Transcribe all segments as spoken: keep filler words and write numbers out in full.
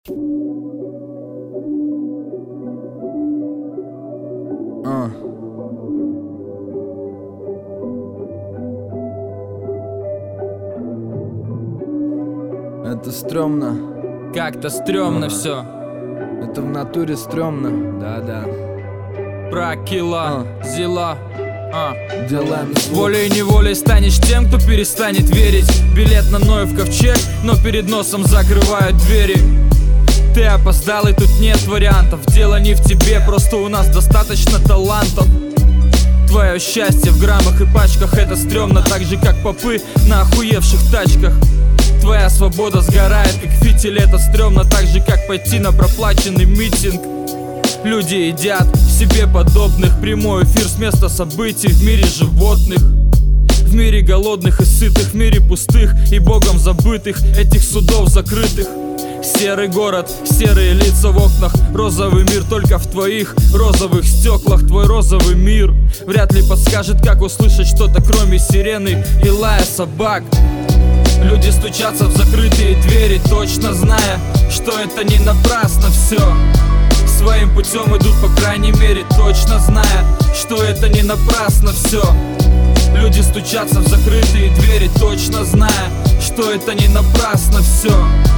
А. Это стрёмно. Как-то стрёмно Ага. все. Это в натуре стрёмно. Да-да. Про килла, А. зила. А. Делаем звук. Волей-неволей станешь тем, кто перестанет верить. Билет на Ноев ковчег, но перед носом закрывают двери. Ты опоздал, и тут нет вариантов. Дело не в тебе, просто у нас достаточно талантов. Твое счастье в граммах и пачках, это стрёмно, так же как попы на охуевших тачках. Твоя свобода сгорает, как фитиль, это стрёмно, так же как пойти на проплаченный митинг. Люди едят себе подобных, прямой эфир с места событий в мире животных. В мире голодных и сытых, в мире пустых и богом забытых, этих судов закрытых. Серый город, серые лица в окнах, розовый мир только в твоих розовых стеклах. Твой розовый мир вряд ли подскажет, как услышать что-то, кроме сирены и лая собак. Люди стучатся в закрытые двери, точно зная, что это не напрасно все. Своим путем идут, по крайней мере, точно зная, что это не напрасно все. Люди стучатся в закрытые двери, точно зная, что это не напрасно все.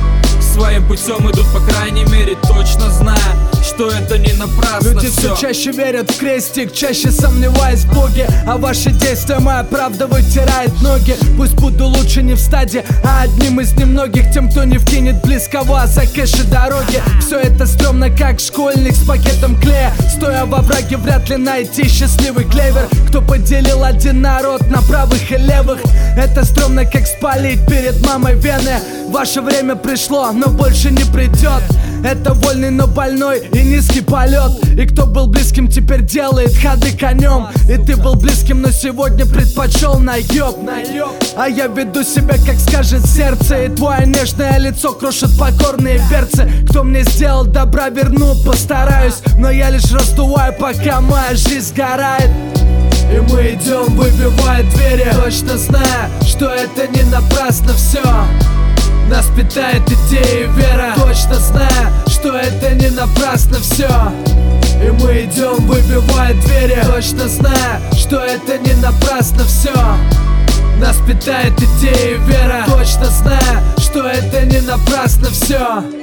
Своим путем идут, по крайней мере, точно зная, что это не напрасно. Люди все все чаще верят в крестик, чаще сомневаясь в Боге, а ваши действия моя правда вытирает ноги. Пусть буду лучше не в стаде, а одним из немногих, тем, кто не вкинет близкого за кэши дороги. Все это стрёмно, как школьник с пакетом клея. Стоя во враге, вряд ли найти счастливый клевер, кто поделил один народ на правых и левых. Это стрёмно, как спалить перед мамой вены. Ваше время пришло, но больше не придет. Это вольный, но больной и низкий полет. И кто был близким, теперь делает ходы конем. И ты был близким, но сегодня предпочел наеб. А я веду себя, как скажет сердце, и твое нежное лицо крошит покорные перцы. Кто мне сделал добра, верну, постараюсь, но я лишь раздуваю, пока моя жизнь сгорает. И мы идем, выбивая двери, точно зная, что это не напрасно все. Нас питает идея и вера, точно зная, что это не напрасно все. И мы идем, выбивая двери, точно зная, что это не напрасно все. Нас питает идея и вера, точно зная, что это не напрасно все.